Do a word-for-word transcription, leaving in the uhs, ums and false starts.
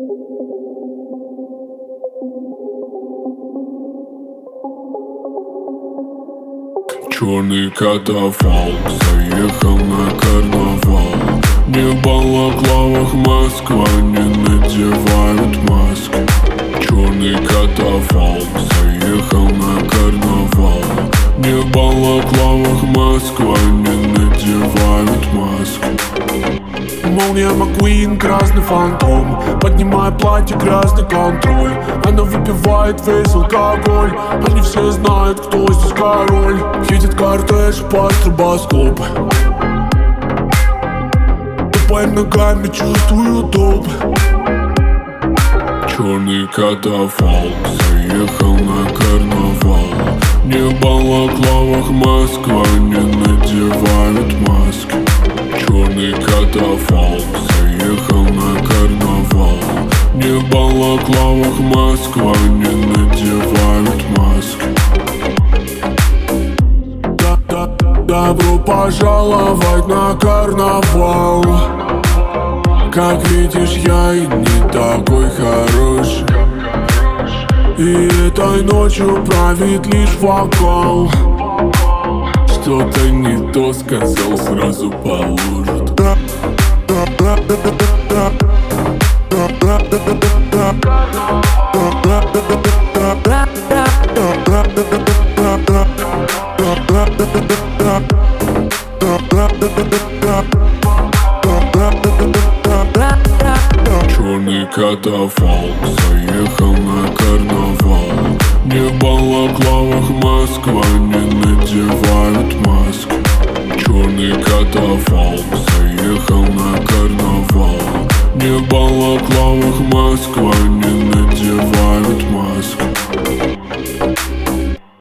Черный катафалк заехал на карнавал. Не в балаклавах Москва, не надевают маски. Черный катафалк заехал на карнавал. Не в балаклавах Москва, не надевают маски. Молния Маккуин, красный фантом. Поднимая платье, грязный контроль. Она выпивает весь алкоголь. Они все знают, кто здесь король. Едет кортеж по стробоскоп. Тупаем ногами, чувствую топ. Черный катафалк заехал на карнавал. Не в балаклавах Москва, не надевают маски. Черный катафалк заехал на карнавал. Не в балаклавах Москва, не надевают маски. Добро пожаловать на карнавал. Как видишь, я и не такой хороший. И этой ночью правит лишь вокал. Что-то не то сказал, сразу положит. Черный катафалк заехал на карнавал. Не в балаклавах Москва, не надевают маски. Черный катафалк заехал на карнавал. Не в балаклавах Москва, не